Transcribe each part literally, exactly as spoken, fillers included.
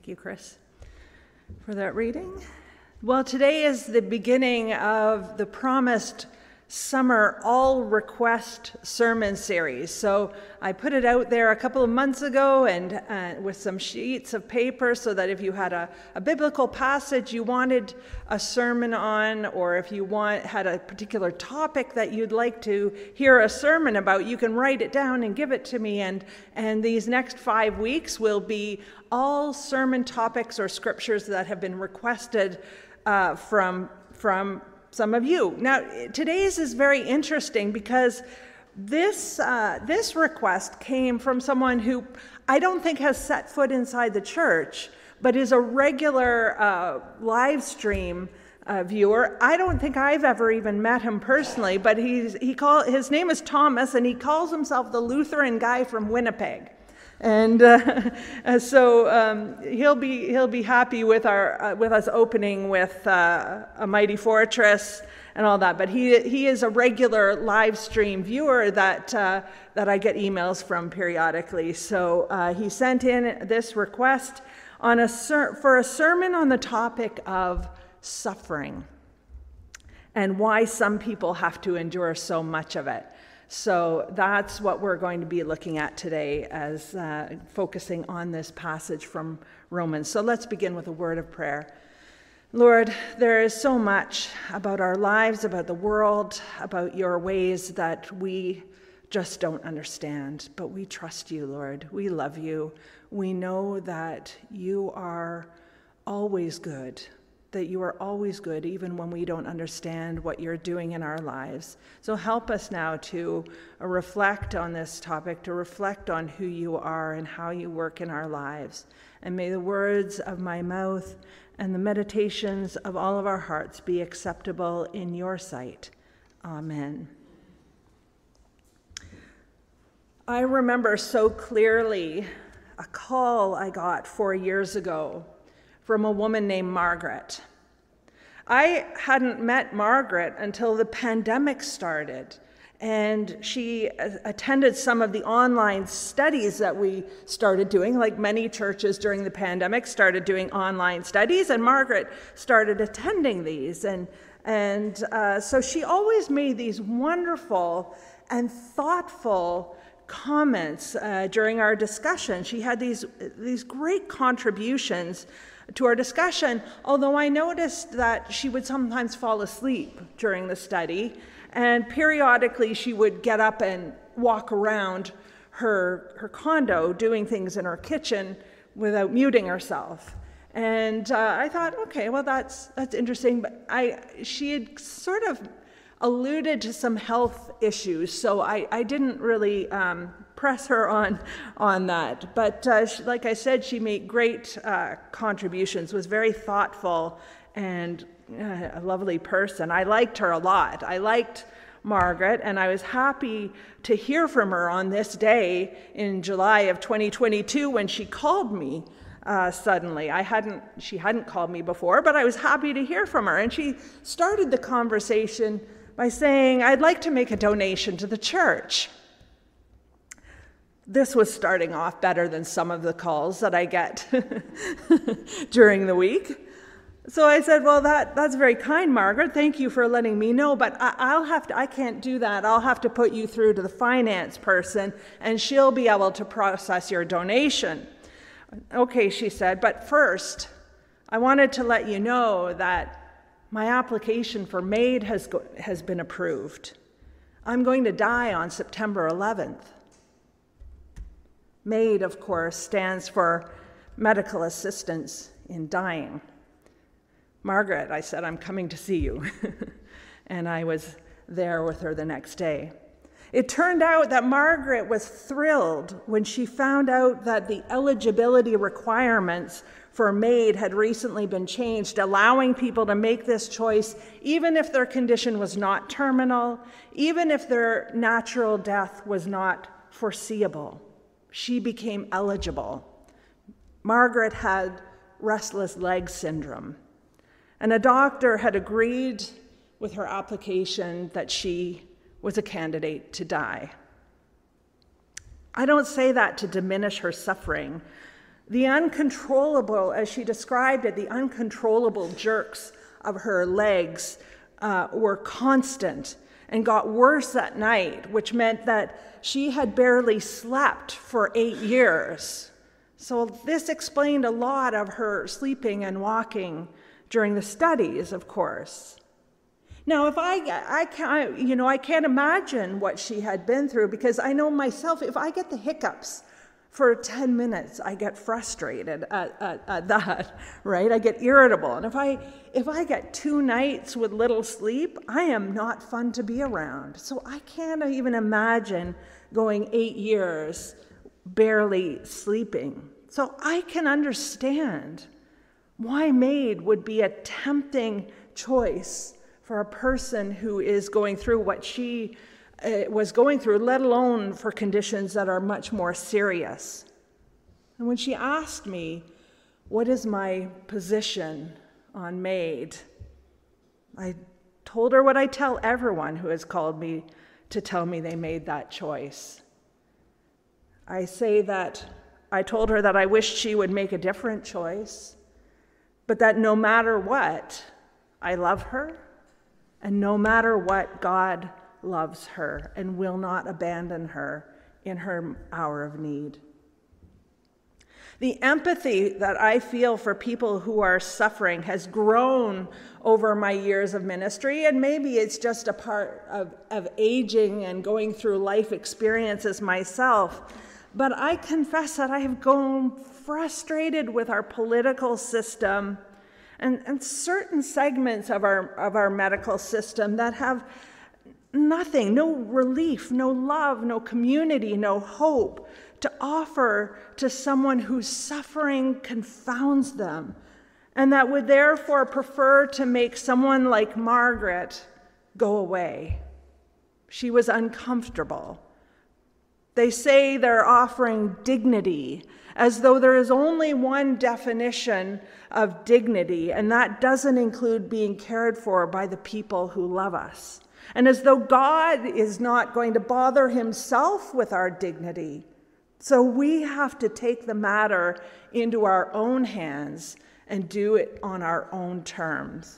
Thank you, Chris, for that reading. Well, today is the beginning of the promised summer all request sermon series. So I put it out there a couple of months ago and uh, with some sheets of paper so that if you had a, a biblical passage you wanted a sermon on, or if you want had a particular topic that you'd like to hear a sermon about, you can write it down and give it to me. And, and these next five weeks will be all sermon topics or scriptures that have been requested uh, from from some of you. Now, today's is very interesting because this uh, this request came from someone who I don't think has set foot inside the church, but is a regular uh, live stream uh, viewer. I don't think I've ever even met him personally, but he's he call his name is Thomas, and he calls himself the Lutheran guy from Winnipeg. And uh, so um, he'll be he'll be happy with our uh, with us opening with uh, A Mighty Fortress and all that. But he he is a regular live stream viewer that uh, that I get emails from periodically. So uh, he sent in this request on a ser- for a sermon on the topic of suffering and why some people have to endure so much of it. So that's what we're going to be looking at today, as uh, focusing on this passage from Romans. So let's begin with a word of prayer. Lord, there is so much about our lives, about the world, about your ways that we just don't understand. But we trust you, Lord. We love you. We know that you are always good. That you are always good, even when we don't understand what you're doing in our lives. So help us now to uh, reflect on this topic, to reflect on who you are and how you work in our lives. And may the words of my mouth and the meditations of all of our hearts be acceptable in your sight. Amen. I remember so clearly a call I got four years ago from a woman named Margaret. I hadn't met Margaret until the pandemic started, and she attended some of the online studies that we started doing, like many churches during the pandemic started doing online studies, and Margaret started attending these. And, and uh, so she always made these wonderful and thoughtful comments uh, during our discussion. She had these, these great contributions to our discussion, although I noticed that she would sometimes fall asleep during the study, and periodically she would get up and walk around her, her condo doing things in her kitchen without muting herself. And uh, I thought, okay, well, that's that's interesting, but I she had sort of alluded to some health issues, so I, I didn't really um, press her on on that. But uh, she, like I said, she made great uh, contributions, was very thoughtful and uh, a lovely person. I liked her a lot. I liked Margaret, and I was happy to hear from her on this day in July of twenty twenty-two when she called me uh, suddenly. I hadn't, she hadn't called me before, but I was happy to hear from her. And she started the conversation by saying, I'd like to make a donation to the church. This was starting off better than some of the calls that I get during the week. So I said, well, that, that's very kind, Margaret. Thank you for letting me know, but I, I'll have to, I can't do that. I'll have to put you through to the finance person, and she'll be able to process your donation. Okay, she said, but first, I wanted to let you know that my application for MAID has go- has been approved. I'm going to die on September eleventh. MAID, of course, stands for Medical Assistance in Dying. Margaret, I said, I'm coming to see you. And I was there with her the next day. It turned out that Margaret was thrilled when she found out that the eligibility requirements for MAID had recently been changed, allowing people to make this choice even if their condition was not terminal, even if their natural death was not foreseeable. She became eligible. Margaret had restless leg syndrome, and a doctor had agreed with her application that she was a candidate to die. I don't say that to diminish her suffering. The uncontrollable, as she described it, the uncontrollable jerks of her legs uh, were constant and got worse at night, which meant that she had barely slept for eight years. So this explained a lot of her sleeping and walking during the studies, of course. Now, if I, I can't, you know, I can't imagine what she had been through, because I know myself, if I get the hiccups for ten minutes, I get frustrated at, at, at that, right? I get irritable. And if I, if I get two nights with little sleep, I am not fun to be around. So I can't even imagine going eight years barely sleeping. So I can understand why MAID would be a tempting choice for a person who is going through what she uh, was going through, let alone for conditions that are much more serious. And when she asked me, what is my position on MAID, I told her what I tell everyone who has called me to tell me they made that choice. I say that I told her that I wished she would make a different choice, but that no matter what, I love her, and no matter what, God loves her and will not abandon her in her hour of need. The empathy that I feel for people who are suffering has grown over my years of ministry, and maybe it's just a part of, of aging and going through life experiences myself. But I confess that I have grown frustrated with our political system and, and certain segments of our, of our medical system that have nothing, no relief, no love, no community, no hope to offer to someone whose suffering confounds them, and that would therefore prefer to make someone like Margaret go away. She was uncomfortable. They say they're offering dignity, as though there is only one definition of dignity, and that doesn't include being cared for by the people who love us. And as though God is not going to bother himself with our dignity. So we have to take the matter into our own hands and do it on our own terms.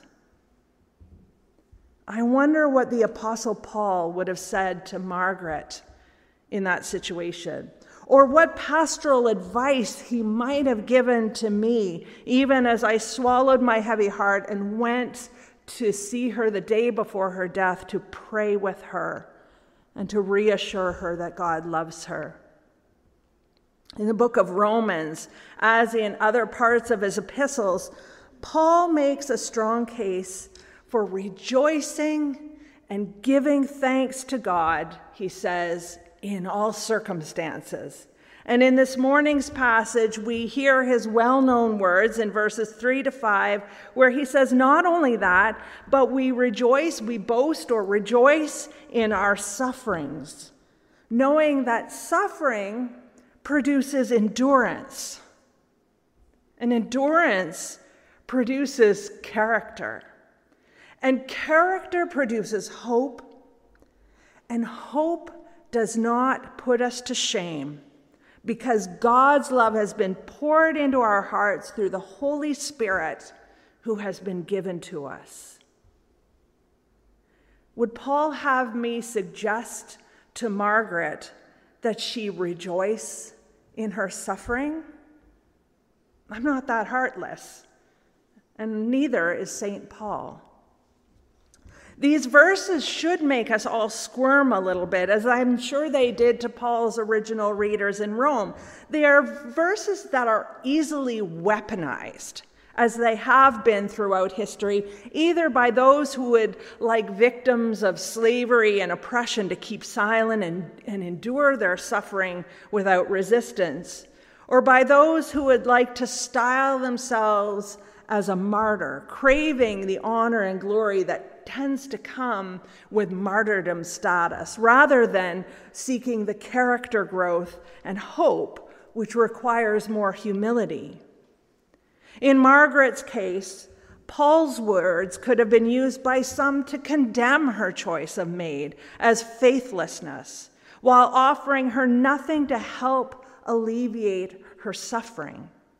I wonder what the Apostle Paul would have said to Margaret in that situation, or what pastoral advice he might have given to me, even as I swallowed my heavy heart and went to see her the day before her death to pray with her and to reassure her that God loves her. In the book of Romans, as in other parts of his epistles, Paul makes a strong case for rejoicing and giving thanks to God, he says, in all circumstances. And in this morning's passage, we hear his well-known words in verses three to five, where he says, not only that, but we rejoice, we boast or rejoice in our sufferings, knowing that suffering produces endurance, and endurance produces character, and character produces hope, and hope does not put us to shame, because God's love has been poured into our hearts through the Holy Spirit who has been given to us. Would Paul have me suggest to Margaret that she rejoice in her suffering? I'm not that heartless, and neither is Saint Paul. These verses should make us all squirm a little bit, as I'm sure they did to Paul's original readers in Rome. They are verses that are easily weaponized, as they have been throughout history, either by those who would like victims of slavery and oppression to keep silent and, and endure their suffering without resistance, or by those who would like to style themselves as a martyr, craving the honor and glory that tends to come with martyrdom status, rather than seeking the character growth and hope which requires more humility. In Margaret's case, Paul's words could have been used by some to condemn her choice of MAID as faithlessness, while offering her nothing to help alleviate her suffering.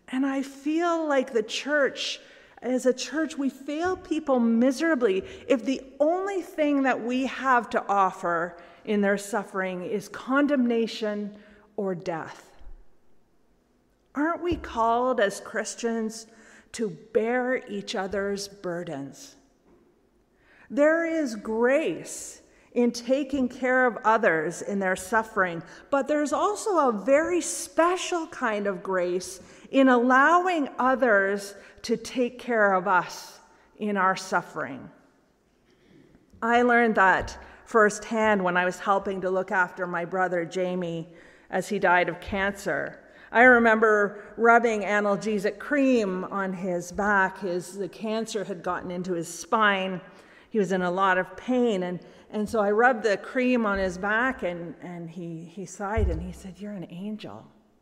And I feel like the church, as a church, we fail people miserably if the only thing that we have to offer in their suffering is condemnation or death. Aren't we called as Christians to bear each other's burdens? There is grace in taking care of others in their suffering, but there's also a very special kind of grace in allowing others to take care of us in our suffering. I learned that firsthand when I was helping to look after my brother Jamie as he died of cancer. I remember rubbing analgesic cream on his back. His the cancer had gotten into his spine. He was in a lot of pain, and, and so I rubbed the cream on his back, and, and he, he sighed and he said, "You're an angel."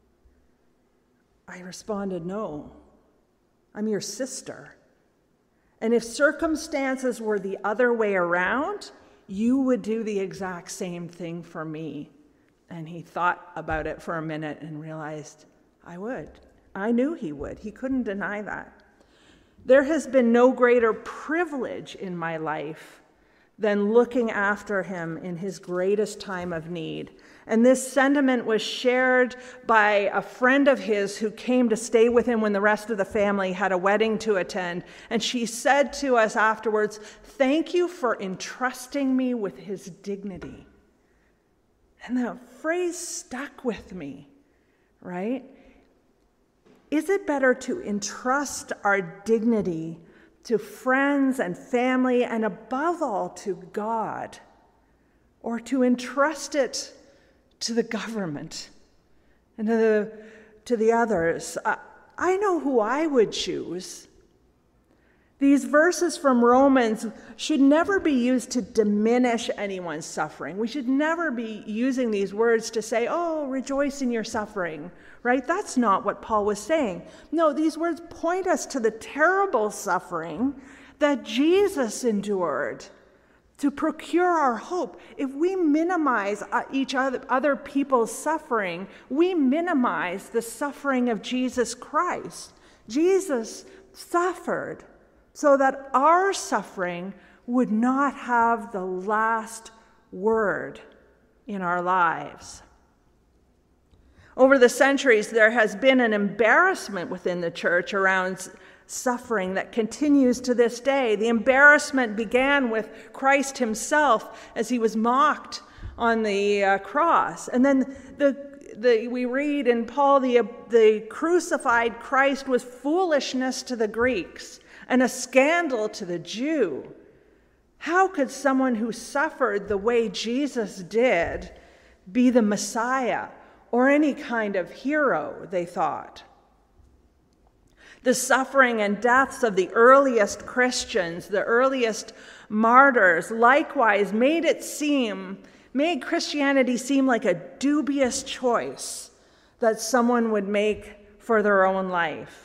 I responded, "No, I'm your sister. And if circumstances were the other way around, you would do the exact same thing for me." And he thought about it for a minute and realized, I would. I knew he would. He couldn't deny that. There has been no greater privilege in my life than looking after him in his greatest time of need. And this sentiment was shared by a friend of his who came to stay with him when the rest of the family had a wedding to attend. And she said to us afterwards, "Thank you for entrusting me with his dignity." And the phrase stuck with me, right? Is it better to entrust our dignity to friends and family and above all to God, or to entrust it to the government and to the, to the others? I, I know who I would choose. These verses from Romans should never be used to diminish anyone's suffering. We should never be using these words to say, "Oh, rejoice in your suffering," right? That's not what Paul was saying. No, these words point us to the terrible suffering that Jesus endured to procure our hope. If we minimize each other, other people's suffering, we minimize the suffering of Jesus Christ. Jesus suffered so that our suffering would not have the last word in our lives. Over the centuries, there has been an embarrassment within the church around suffering that continues to this day. The embarrassment began with Christ himself as he was mocked on the uh, cross. And then the, the, we read in Paul, the, the crucified Christ was foolishness to the Greeks and a scandal to the Jew. How could someone who suffered the way Jesus did be the Messiah or any kind of hero, they thought. The suffering and deaths of the earliest Christians, the earliest martyrs, likewise made it seem, made Christianity seem like a dubious choice that someone would make for their own life.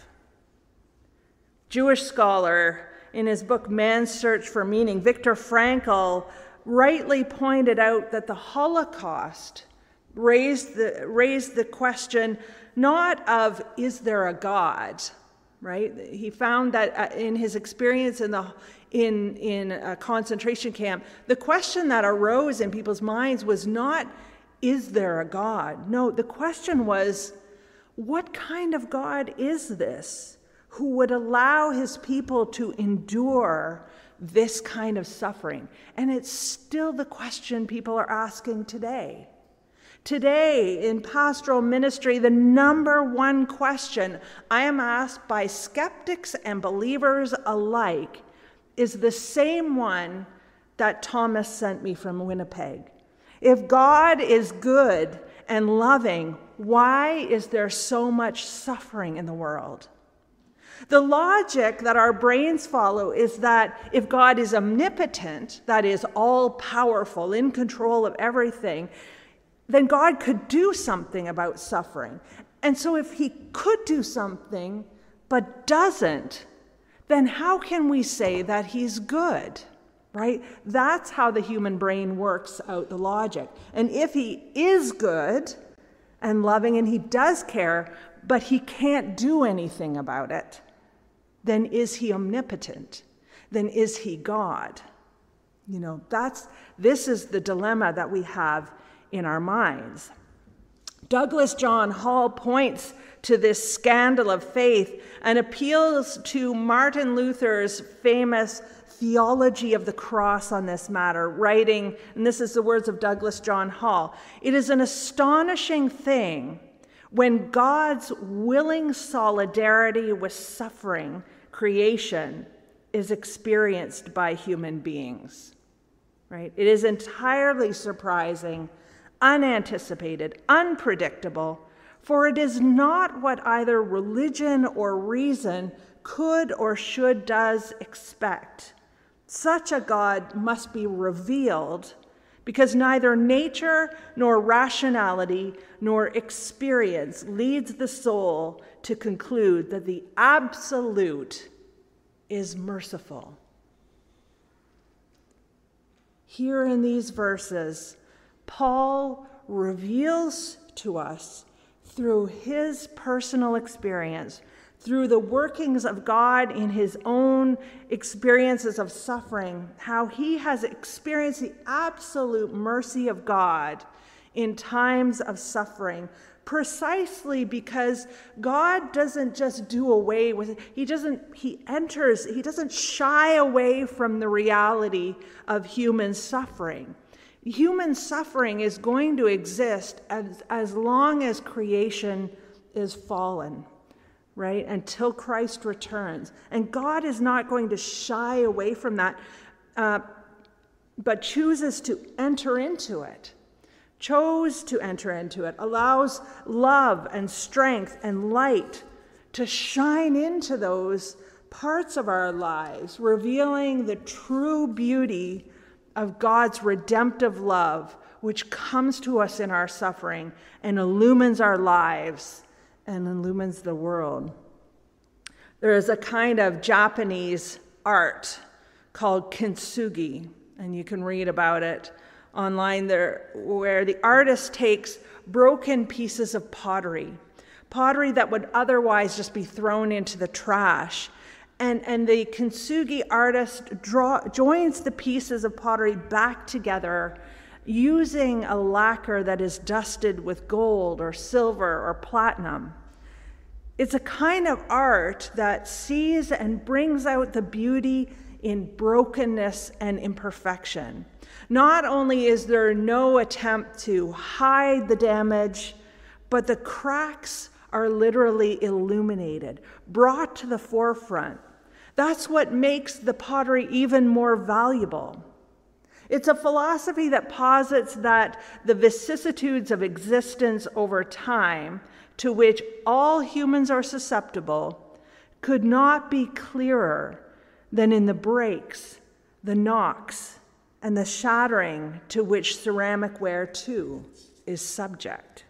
Jewish scholar, in his book Man's Search for Meaning, Viktor Frankl rightly pointed out that the Holocaust raised the, raised the question not of, is there a God, right? He found that in his experience in, the, in, in a concentration camp, the question that arose in people's minds was not, is there a God? No, the question was, what kind of God is this who would allow his people to endure this kind of suffering? And it's still the question people are asking today. Today, in pastoral ministry, the number one question I am asked by skeptics and believers alike is the same one that Thomas sent me from Winnipeg. If God is good and loving, why is there so much suffering in the world? The logic that our brains follow is that if God is omnipotent, that is all-powerful, in control of everything, then God could do something about suffering. And so if he could do something but doesn't, then how can we say that he's good, right? That's how the human brain works out the logic. And if he is good and loving and he does care, but he can't do anything about it, then is he omnipotent? Then is he God? You know, that's, this is the dilemma that we have in our minds. Douglas John Hall points to this scandal of faith and appeals to Martin Luther's famous theology of the cross on this matter, writing, and this is the words of Douglas John Hall, "It is an astonishing thing when God's willing solidarity with suffering creation is experienced by human beings." Right? It is entirely surprising, unanticipated, unpredictable, for it is not what either religion or reason could or should does expect. Such a God must be revealed because neither nature nor rationality nor experience leads the soul to conclude that the absolute is merciful. Here in these verses, Paul reveals to us through his personal experience, through the workings of God in his own experiences of suffering, how he has experienced the absolute mercy of God in times of suffering, precisely because God doesn't just do away with it. He doesn't, he enters, he doesn't shy away from the reality of human suffering. Human suffering is going to exist as, as long as creation is fallen, right? Until Christ returns. And God is not going to shy away from that, uh, but chooses to enter into it. Chose to enter into it, allows love and strength and light to shine into those parts of our lives, revealing the true beauty of God's redemptive love, which comes to us in our suffering and illumines our lives and illumines the world. There is a kind of Japanese art called kintsugi, and you can read about it online there, where the artist takes broken pieces of pottery, pottery that would otherwise just be thrown into the trash, and, and the kintsugi artist draw, joins the pieces of pottery back together using a lacquer that is dusted with gold or silver or platinum. It's a kind of art that sees and brings out the beauty in brokenness and imperfection. Not only is there no attempt to hide the damage, but the cracks are literally illuminated, brought to the forefront. That's what makes the pottery even more valuable. It's a philosophy that posits that the vicissitudes of existence over time, to which all humans are susceptible, could not be clearer than in the breaks, the knocks, and the shattering to which ceramic ware too is subject.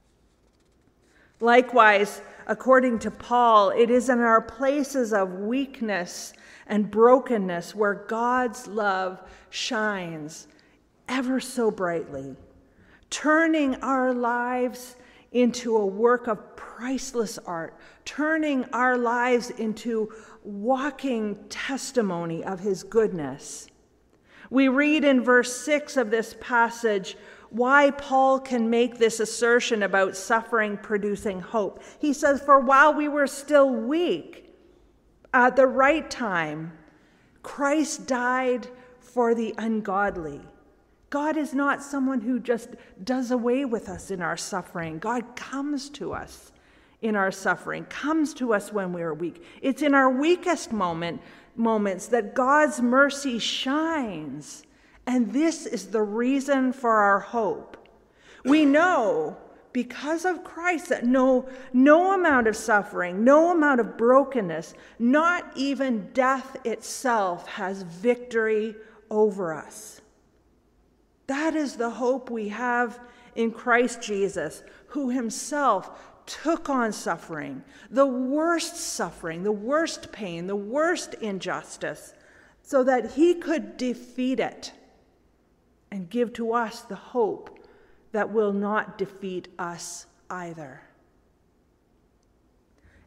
Likewise, according to Paul, it is in our places of weakness and brokenness where God's love shines ever so brightly, turning our lives into a work of priceless art, turning our lives into walking testimony of his goodness. We read in verse six of this passage why Paul can make this assertion about suffering producing hope. He says, "For while we were still weak, at the right time, Christ died for the ungodly." God is not someone who just does away with us in our suffering. God comes to us in our suffering, comes to us when we are weak. It's in our weakest moment, moments that God's mercy shines. And this is the reason for our hope. We know, because of Christ, that no, no amount of suffering, no amount of brokenness, not even death itself has victory over us. That is the hope we have in Christ Jesus, who himself took on suffering, the worst suffering, the worst pain, the worst injustice, so that he could defeat it and give to us the hope that will not defeat us either.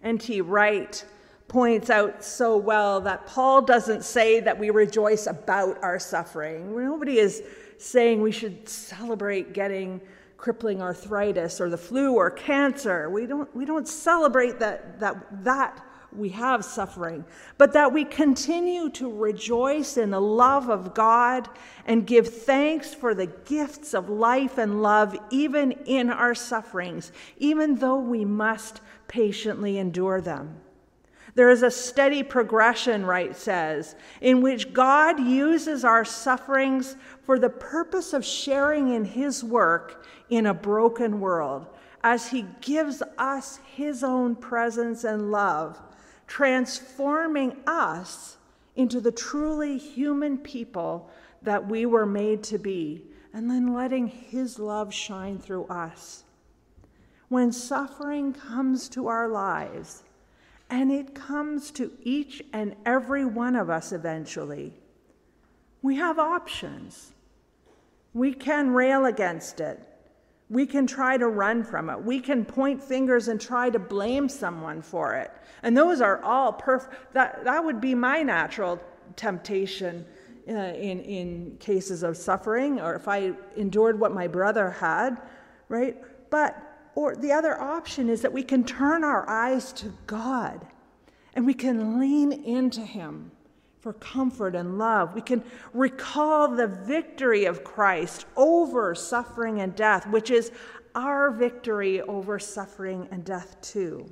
N T Wright points out so well that Paul doesn't say that we rejoice about our suffering. Nobody is saying we should celebrate getting crippling arthritis or the flu or cancer. We don't, we don't celebrate that, that, that we have suffering, but that we continue to rejoice in the love of God and give thanks for the gifts of life and love, even in our sufferings, even though we must patiently endure them. There is a steady progression, Wright says, in which God uses our sufferings for the purpose of sharing in his work in a broken world, as he gives us his own presence and love, transforming us into the truly human people that we were made to be, and then letting his love shine through us. When suffering comes to our lives, and it comes to each and every one of us eventually, we have options. We can rail against it. We can try to run from it. We can point fingers and try to blame someone for it. And those are all perfect. That, that would be my natural temptation uh, in, in cases of suffering, or if I endured what my brother had, right? But Or the other option is that we can turn our eyes to God and we can lean into him for comfort and love. We can recall the victory of Christ over suffering and death, which is our victory over suffering and death too.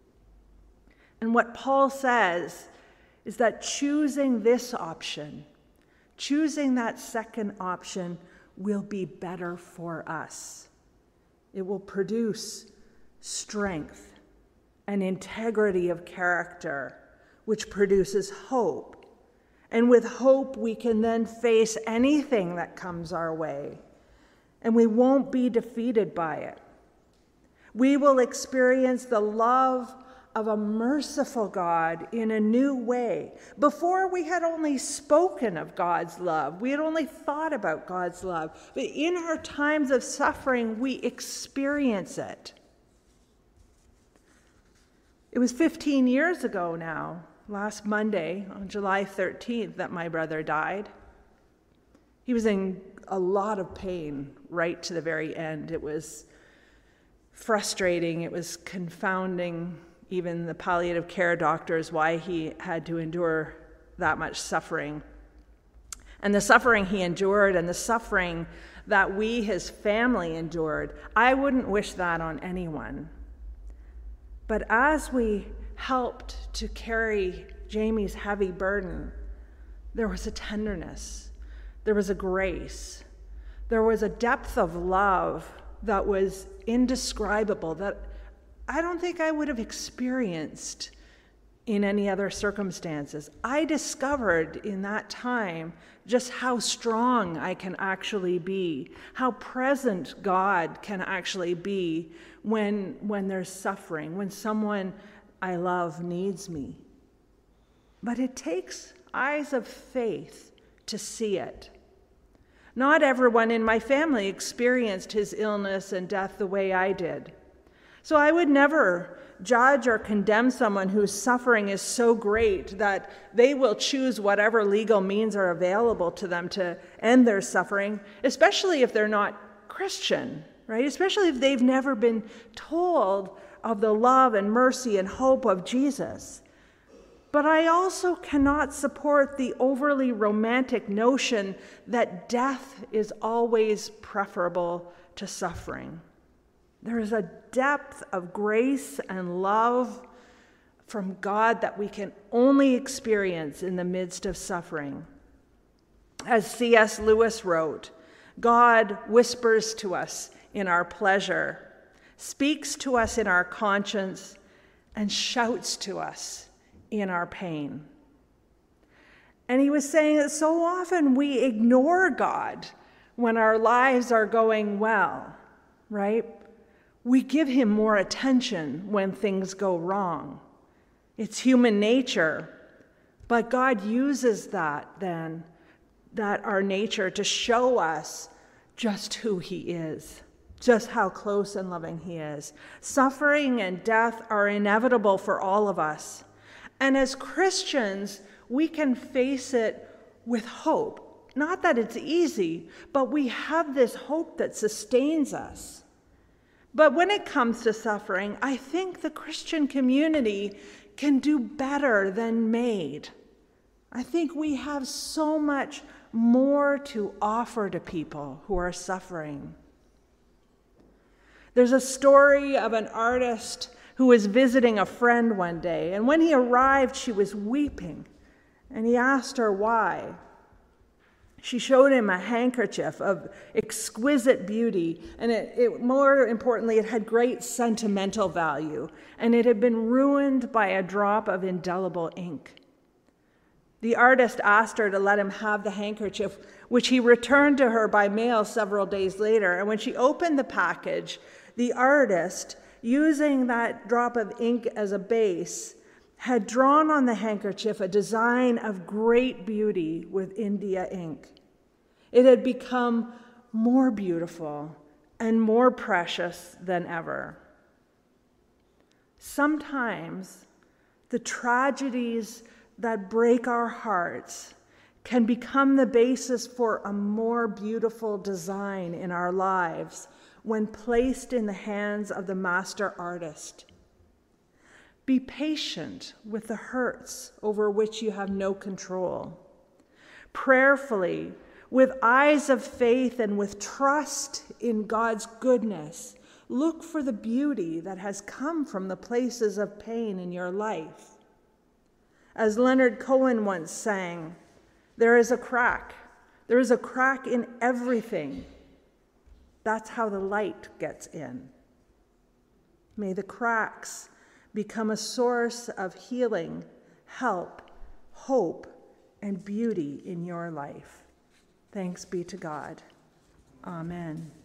And what Paul says is that choosing this option, choosing that second option, will be better for us. It will produce strength and integrity of character, which produces hope. And with hope, we can then face anything that comes our way, and we won't be defeated by it. We will experience the love of a merciful God in a new way. Before, we had only spoken of God's love. We had only thought about God's love. But in our times of suffering, we experience it. It was fifteen years ago now, last Monday, on July thirteenth, that my brother died. He was in a lot of pain right to the very end. It was frustrating. It was confounding. Even the palliative care doctors, why he had to endure that much suffering. And the suffering he endured and the suffering that we, his family, endured, I wouldn't wish that on anyone. But as we helped to carry Jamie's heavy burden, there was a tenderness, there was a grace, there was a depth of love that was indescribable, that I don't think I would have experienced in any other circumstances. I discovered in that time just how strong I can actually be, how present God can actually be when, when there's suffering, when someone I love needs me. But it takes eyes of faith to see it. Not everyone in my family experienced his illness and death the way I did. So I would never judge or condemn someone whose suffering is so great that they will choose whatever legal means are available to them to end their suffering, especially if they're not Christian, right? Especially if they've never been told of the love and mercy and hope of Jesus. But I also cannot support the overly romantic notion that death is always preferable to suffering. There is a depth of grace and love from God that we can only experience in the midst of suffering. As C S Lewis wrote, God whispers to us in our pleasure, speaks to us in our conscience, and shouts to us in our pain. And he was saying that so often we ignore God when our lives are going well, right? We give him more attention when things go wrong. It's human nature, but God uses that then, that our nature, to show us just who he is, just how close and loving he is. Suffering and death are inevitable for all of us. And as Christians, we can face it with hope. Not that it's easy, but we have this hope that sustains us. But when it comes to suffering, I think the Christian community can do better than made. I think we have so much more to offer to people who are suffering. There's a story of an artist who was visiting a friend one day, and when he arrived, she was weeping, and he asked her why. She showed him a handkerchief of exquisite beauty, and it, it, more importantly, it had great sentimental value, and it had been ruined by a drop of indelible ink. The artist asked her to let him have the handkerchief, which he returned to her by mail several days later, and when she opened the package, the artist, using that drop of ink as a base, had drawn on the handkerchief a design of great beauty with India ink. It had become more beautiful and more precious than ever. Sometimes the tragedies that break our hearts can become the basis for a more beautiful design in our lives when placed in the hands of the master artist. Be patient with the hurts over which you have no control. Prayerfully, with eyes of faith and with trust in God's goodness, look for the beauty that has come from the places of pain in your life. As Leonard Cohen once sang, there is a crack. There is a crack in everything. That's how the light gets in. May the cracks become a source of healing, help, hope, and beauty in your life. Thanks be to God. Amen.